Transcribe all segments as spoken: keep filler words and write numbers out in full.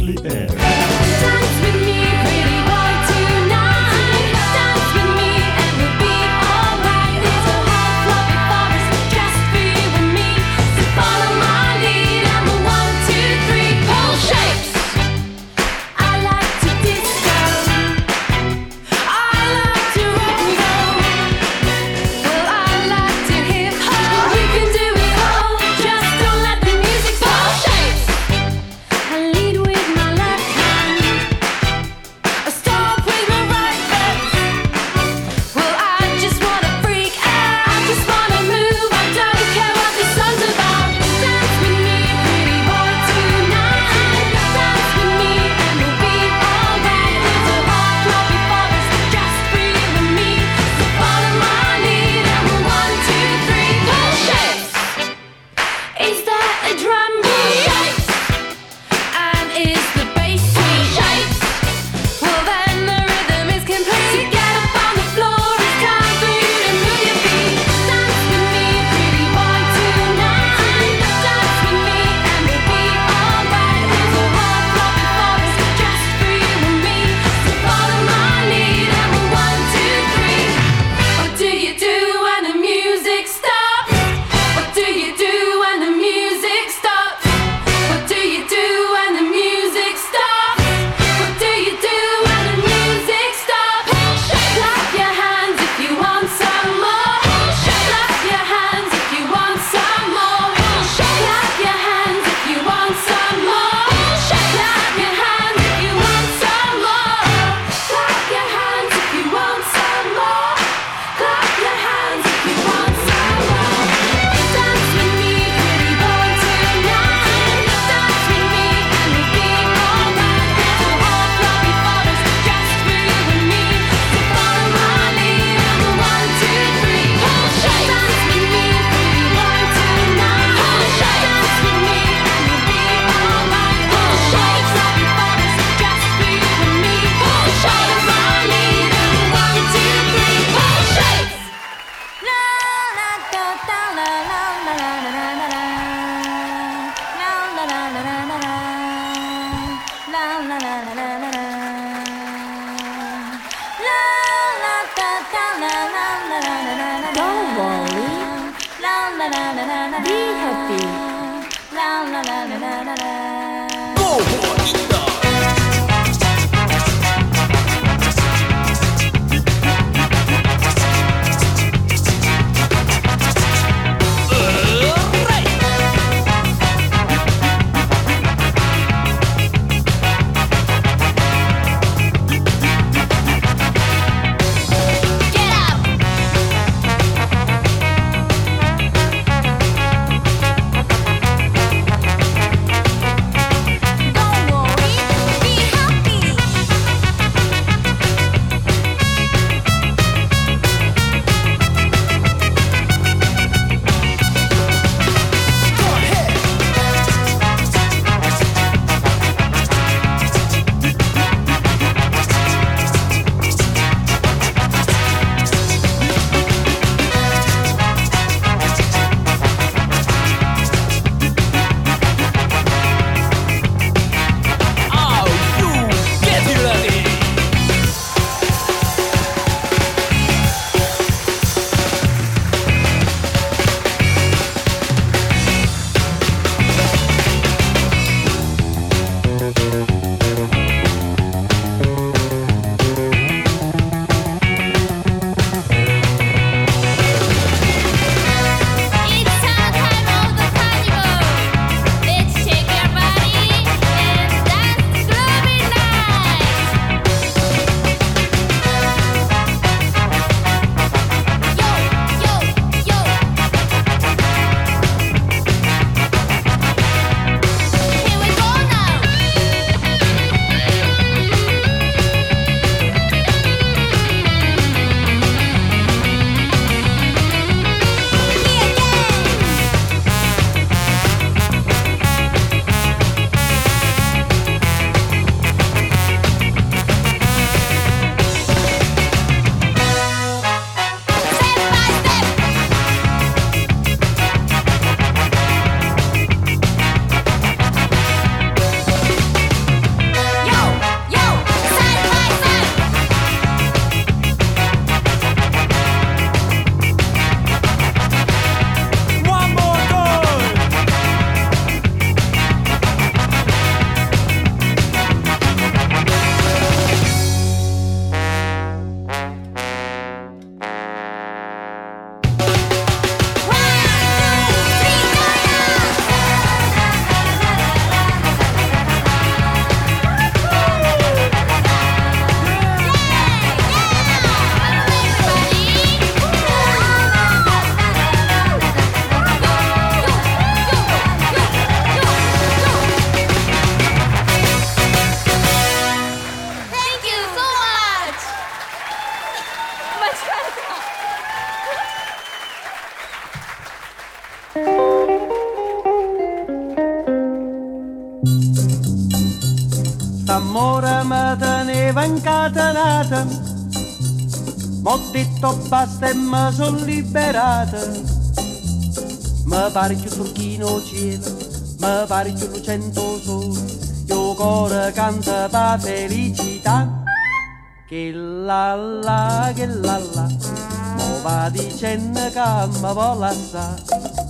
Deadly Air. Dance with me, pretty boy, tonight. Dance with me and we'll be alright. There's a whole fluffy forest just for you and me. So follow my lead and we'll one, two, three, pull shapes. I like to disco. I like to rock and roll. Well, I like to hip hop. You can do it all. Just don't let the music pull shapes. I lead with my left hand. I stop with my right foot. Well, I just wanna freak out. I just wanna move. I don't care what the sun's about. Dance with me, pretty boy, tonight. Dance with me and we'll be alright. There's a whole fluffy forest just for you and me. So follow my lead and we'll one, two, three, pull shapes. Is that a drum beat? Shapes. And is the bass sweet? Shapes. Well then the rhythm is complete. So get up on the floor, it's time for you to move your feet. Dance with me, pretty boy, tonight. Dance with me and we'll be alright. There's a whole fluffy forest just for you and me. So follow my lead and we'll one, two, three. What do you do when the music stops? What do you do when the music stops? What do you do when the music stops? What do you do when the music stops? Clap your hands if you want some more. Clap your hands if you want some more. Clap your hands if you want some more. Clap your hands if you want some more. Clap your hands if you want some more. Clap your hands if you want some more. Dance with me, pretty boy, tonight. Dance with me and we'll be alright. There's a whole fluffy forest just for you and me. So follow my lead and we'll one, two, three, pull shapes. Dance with me, pretty boy, tonight. Pull shapes. Dance with me and we'll be alright. Pull shapes. Fluffy forest just for you and me. Pull shapes. Follow my lead and we'll one, two, three, pull shapes. La la da da la la la la la la la. La la la la la la la. La la la la la la la. La la da da la la la la la la la. Don't worry. La la la la la la. Be happy. La la la la la la la. Get up. Don't Quest'amore mi teneva incatenata, m'ho detto basta e mi son liberata. Mi pare che turchino cielo, mi pare che lucento sole, io cuore canta pa felicità. Che la la, che la la, mo va dicendo che mi vuole assare.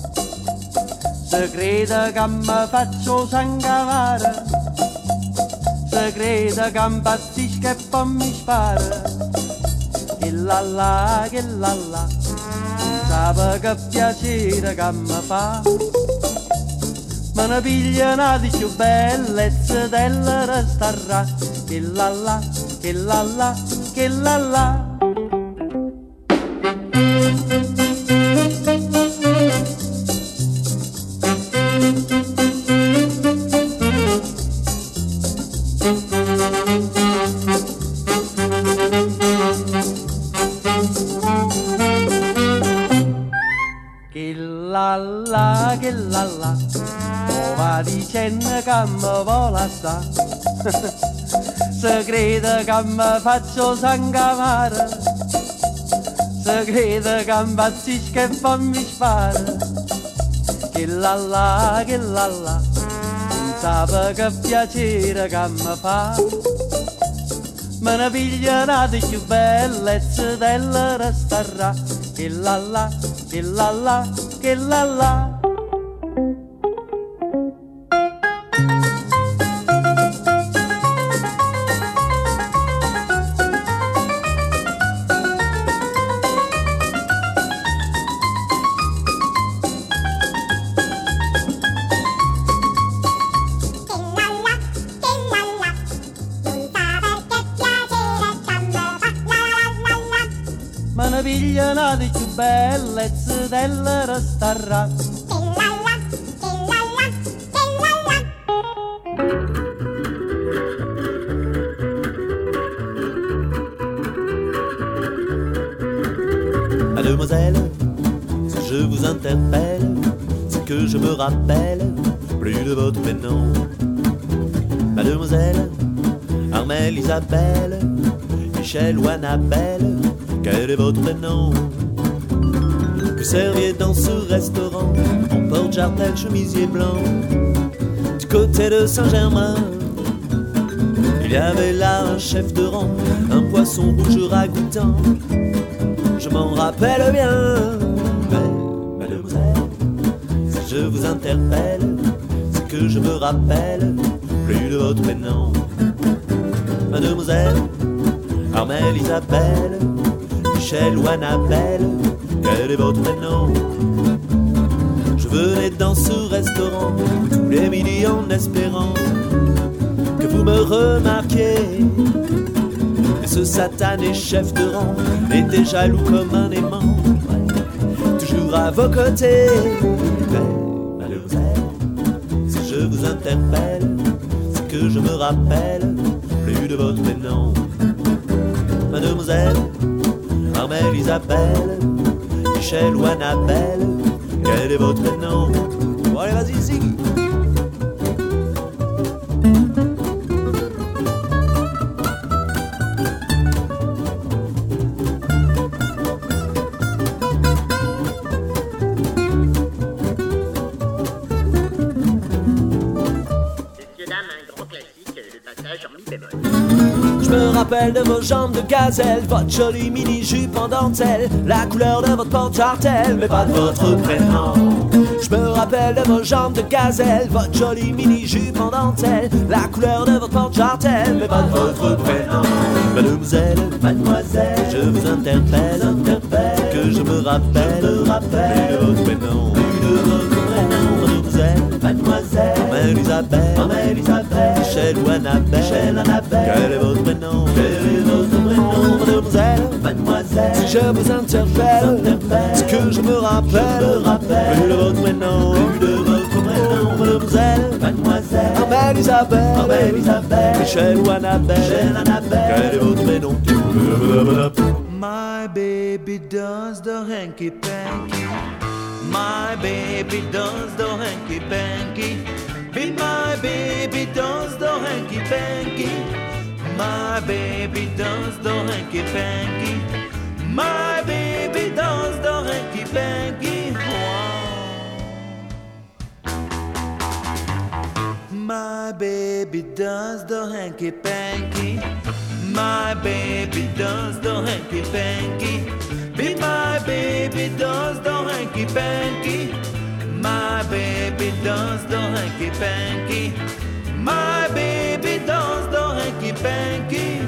Se crede che mi faccio sangamare, se crede che impazzisco e poi mi spara. Che la la, che la la, sape che piacere che mi fa. Me ne piglia una di più bellezza della restarà. Che la la, che la la, che la la. Che la la, che la la, mo va dicendo che mi vuole assare. Se crede che mi faccio sangamare, se crede che impazzisco e poi mi spara. Che la la, che la la, non sape che piacere che mi fa. Me ne piglia una di più bellezza della restarà. Che la la, che la la, che la la. Me ne piglia una di più bellezza della restarà. Mademoiselle, si je vous interpelle, c'est que je me rappelle plus de votre prénom. Mademoiselle, Armelle, Isabelle, Michel ou Annabelle, quel est votre prénom? Vous serviez dans ce restaurant en porte-jartel, chemisier blanc. Du côté de Saint-Germain, il y avait là un chef de rang, un poisson rouge ragoûtant. Je m'en rappelle bien. Mais, mademoiselle, si je vous interpelle, c'est que je me rappelle plus de votre prénom. Mademoiselle, Armelle, Isabelle, Michel ou Annabelle, quel est votre prénom? Je venais dans ce restaurant tous les midis en espérant que vous me remarquiez. Et ce satané chef de rang était jaloux comme un aimant, toujours à vos côtés. Mais, mademoiselle, si je vous interpelle, c'est que je me rappelle plus de votre prénom. Mademoiselle, Armelle, Isabelle, Michel ou Annabelle, quel est votre prénom? Bon allez, vas-y, Ziggy. Je me rappelle de vos jambes de gazelle, votre jolie mini-jupe en dentelle, la couleur de votre porte-jartel, mais pas de votre prénom. Je me rappelle de vos jambes de gazelle, votre jolie mini-jupe en dentelle, la couleur de votre porte-jartel, mais pas de votre prénom. Mademoiselle, mademoiselle, je vous interpelle, interpelle, que je me rappelle, je me rappelle, plus de votre prénom, plus de votre prénom. Mademoiselle, mademoiselle, Armelle, Isabelle, Armelle, Isabelle, Michel ou Annabelle, Michel, Annabelle, quel est votre prénom? Quel est votre prénom? Mademoiselle, mademoiselle, si je vous interpelle, c'est que je me rappelle, je me rappelle, plus de votre prénom, plus de votre prénom. Mademoiselle, mademoiselle, Armelle, Isabelle, Armelle, Isabelle, Michel ou Annabelle, Michel, Annabelle, quel est votre prénom? My baby does the hanky panky. My baby does the hanky panky. Be my baby does the hanky panky. baby danse the hanky panky. My baby danse the hanky panky. My baby does the hanky panky. My baby does the hanky panky. Be my baby does the hanky panky. My baby does the hanky panky. My baby does the hanky panky.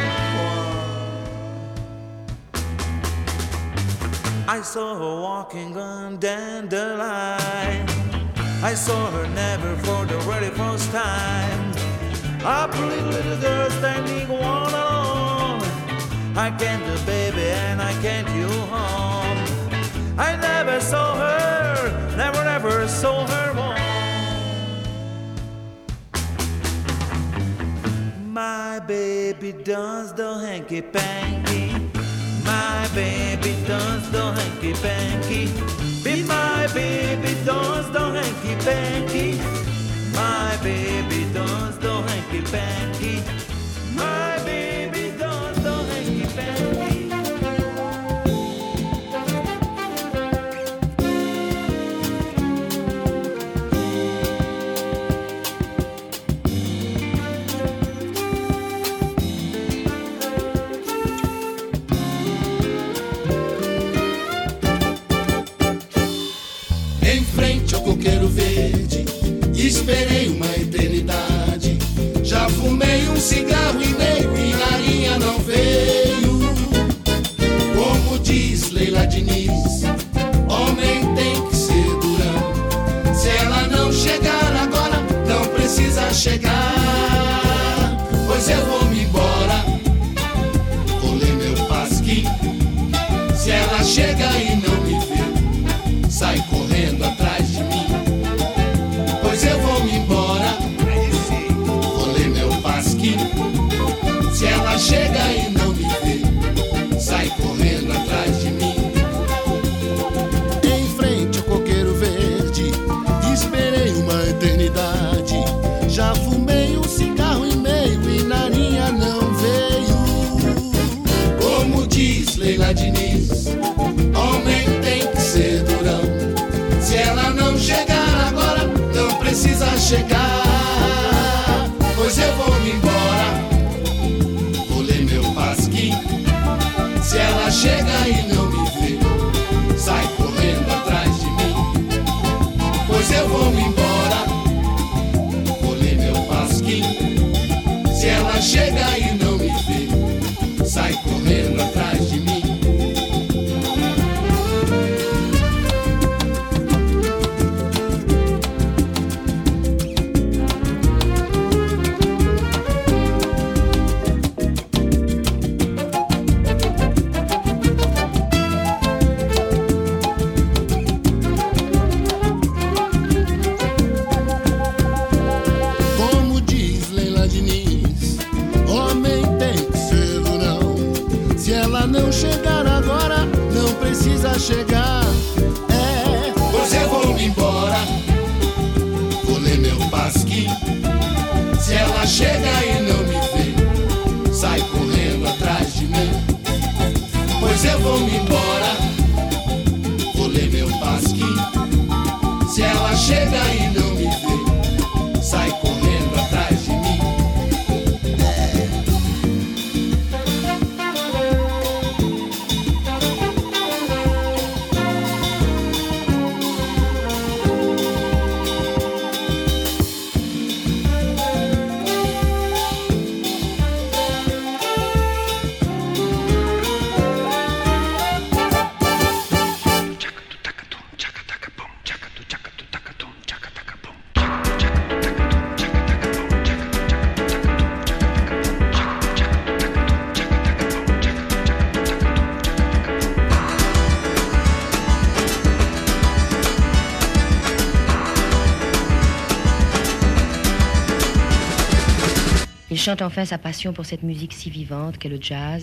I saw her walking on dandelion. I saw her never for the very first time. A pretty little girl standing all alone. I can't do baby and I can't you home. I never saw her, never never saw her more. My baby does the hanky panky. My baby does the hanky panky. Be my baby does the hanky panky. My baby does the hanky panky. My baby does the hanky panky. Em frente ao coqueiro verde, esperei uma eternidade. Já fumei um cigarro e meio e a linha não veio. Como diz Leila Diniz, homem tem que ser durão. Se ela não chegar agora, não precisa chegar. Pois eu vou me embora, vou ler meu pasquim. Se ela chega e não me vê, sai correndo atrás de mim. Pois eu vou me embora, vou ler meu pasquim. Se ela chega e não me vê, sai correndo atrás de mim. Em frente ao coqueiro verde, esperei uma eternidade. Já fumei um cigarro e meio e na linha não veio. Como diz Leila Diniz, homem tem que ser durão. Se ela não chegar agora, não precisa chegar. Pois eu vou me embora, vou ler meu pasquim. Se ela chega e não me vê, sai correndo atrás de mim. Pois eu vou me embora, vou ler meu pasquim. Se ela chega e não me vê, sai correndo atrás de mim. Como diz Leila Diniz, homem tem que ser durão. Se ela não chegar agora, não precisa chegar. É, pois eu vou me embora, vou ler meu pasquim. Se ela chega e não me vê, sai correndo atrás de mim. Pois eu vou me embora, vou ler meu pasquim. Se ela chega e não me vê, sai correndo atrás de mim. Il chante enfin sa passion pour cette musique si vivante qu'est le jazz.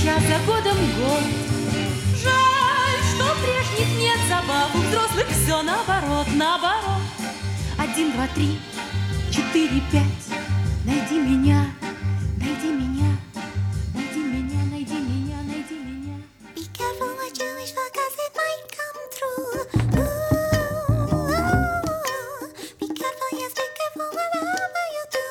час за годом год. Жаль, что прежних нет забав, у взрослых все наоборот, наоборот. Один, два, три, четыре, пять. Найди меня, найди меня, найди меня, найди меня, найди меня. Be careful what you wish for, 'cause it might come true. Ooh, ooh. Be careful, yes, be careful whatever you do.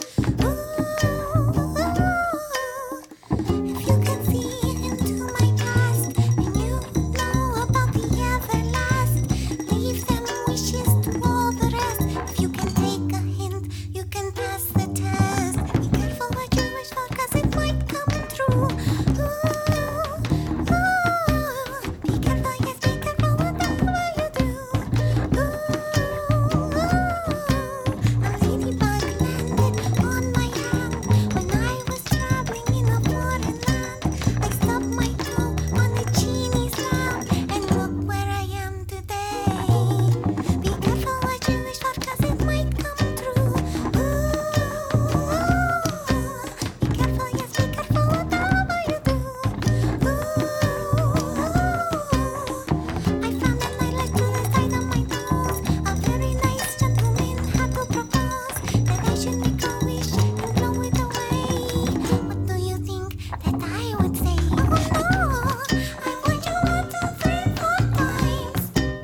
Ooh, ooh. If you can see into my past, then you know about the everlast. Leave them wishes to all the rest. If you can take a hint, you can pass the test. Be careful what you wish for, 'cause it might come true. Ooh, ooh. Be careful, yes, be careful whatever you do. Ooh, ooh. A ladybug landed on my hand when I was traveling in a foreign land. I stubbed my toe on the genie's lap, and look where I am today. Be careful what you wish for, 'cause it might come true. Ooh, be careful, yes, be careful whatever you do. Ooh, I found an island to the side of my nose. A very nice gentleman had to propose that I should make a wish and blow it away. What do you think that I would say? Oh no, I want you one, two, three, four times.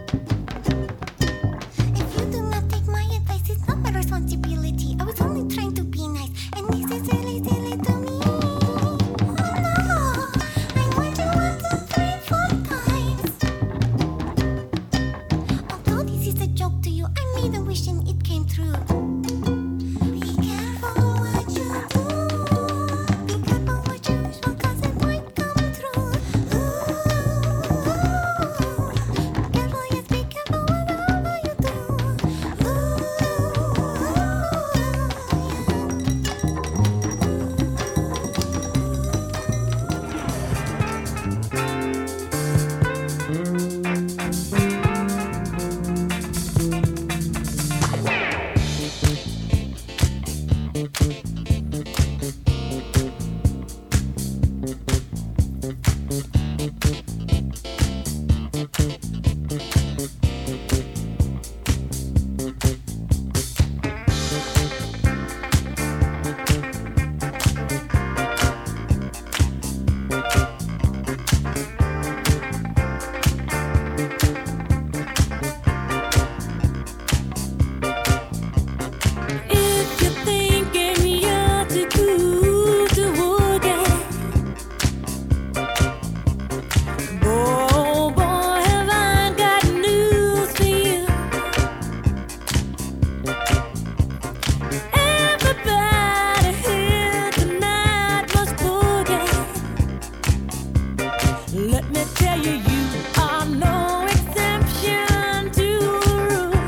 If you do not take my advice, it's not my responsibility. I was only trying to be nice, and this is really silly to me. Oh no, I want you one, two, three, four times. Although this is a joke to you, I made a wish and it came true. Be careful what you do. Be careful what you wish for, 'cause it might come true. Ooh, be careful, yes, be careful whatever you do. If you're thinking you're too cool to work at, boy, boy, have I got news for you. Everybody here tonight must boogie. Let me tell you, you are no exception to the rule.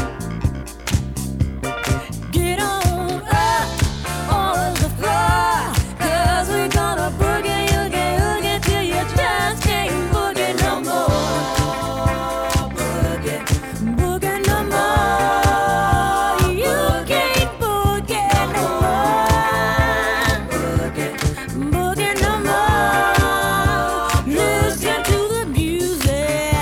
Get on up on the floor, 'cause we're gonna boogie, oogie, oogie till you just can't boogie no more. Boogie, boogie no more. You can't boogie no more. Boogie, boogie no more. Listen to the music.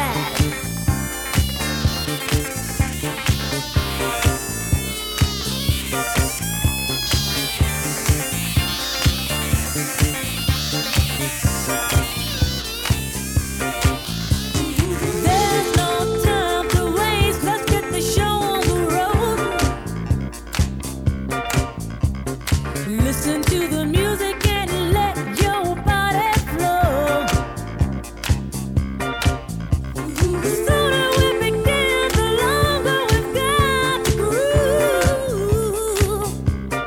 There's no time to waste. Let's get the show on the road. Listen to the music and let your body flow. The sooner we begin, the longer we've got to groove.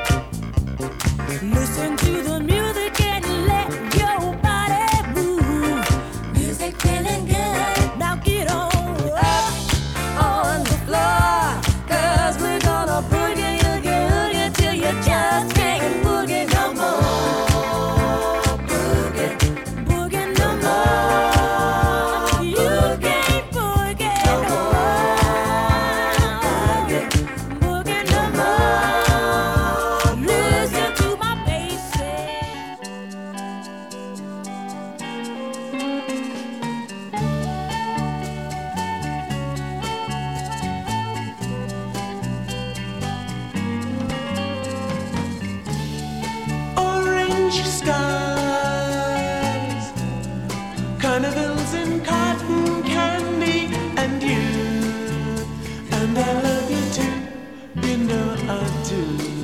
Listen to the music and let your body move. Music feeling good. Now get on up on the floor, 'cause we're gonna boogie, oogie, oogie till you just can't boogie no orange skies, carnivals in cotton candy, and you, and I love you too, you know I do.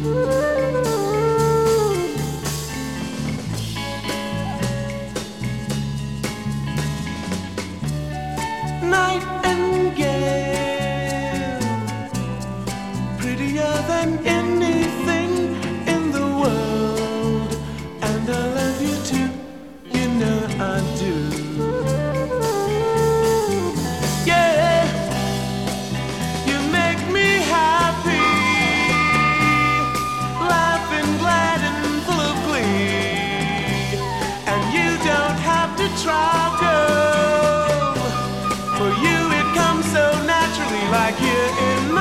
Nightingale, prettier than anything in the world, and I love you too, you know I do. Yeah, you make me happy, laughing, glad and full of glee, and you don't have to try, girl, for you it comes so naturally, like you're in my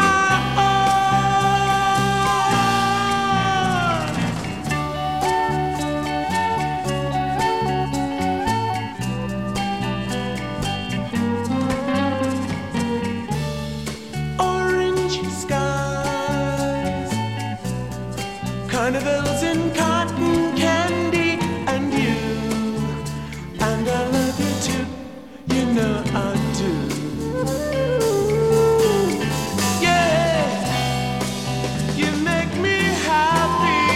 carnivals in cotton candy, and you, and I love you too, you know I do. Yeah, you make me happy,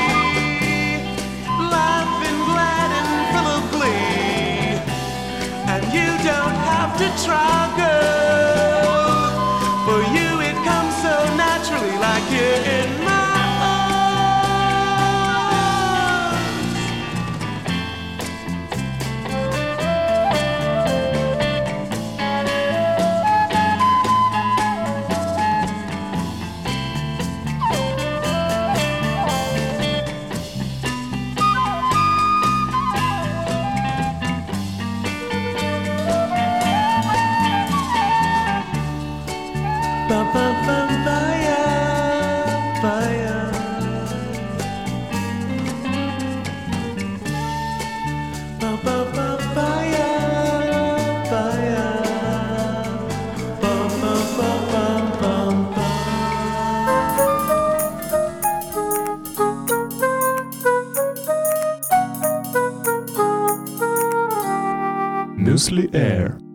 laughing, glad and full of glee, and you don't have to try, girl, for you it comes so naturally, like you're in my ba ba ba ba ya ba ya ba ba ba ba ya ba ya ba ba ba ba ba ba. Muesli Air.